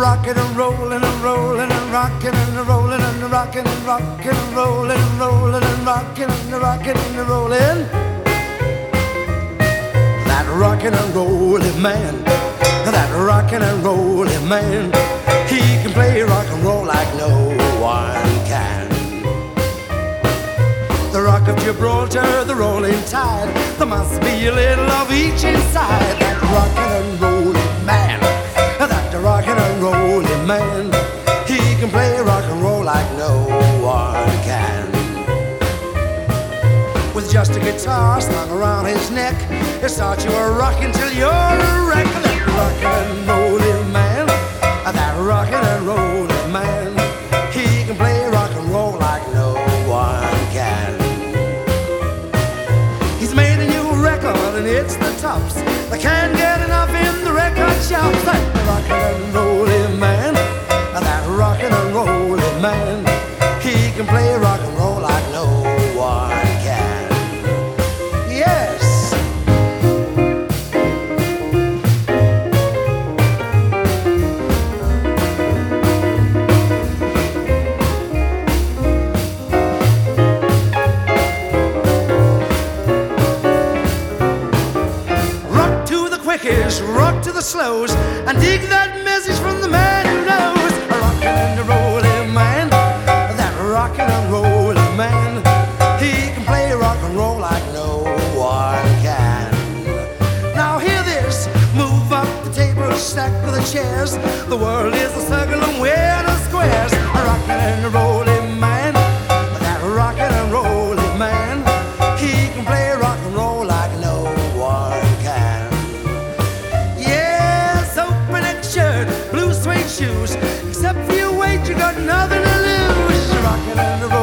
rocking and rolling and rolling and rocking and rolling and rocking and rocking and rolling and rolling and rocking and rocking and rolling. That rocking and rolling man, that rocking and rolling man, he can play rock and roll like no one can. The rock of Gibraltar, the rolling tide, there must be a little of each inside. That rockin' and rollin' man, that rockin' and rollin' man, he can play rock and roll like no one can. With just a guitar slung around his neck, he'll start you a rockin' till you're a wreck. That rockin' and rollin' man, that rockin' and rollin' man, he can play rock and roll like no one can. He's made a new record and it's the tops. They can't get enough in the record shops. That rockin' and rollin' man, that rockin' and rollin' man, he can play rock and roll like no one can. Yes. Rock to the slows and dig that message from the man who knows. A rockin' and a rollin' man, that rockin' and rollin' man, he can play rock and roll like no one can. Now hear this, move up the table, stack of the chairs. The world is a circle and we're the squares. A rockin' and a rollin' man, that rockin' and rollin' man, he can play rock and roll like no one can. Blue suede shoes, except for your weight, you got nothing to lose. Rockin' and rollin'.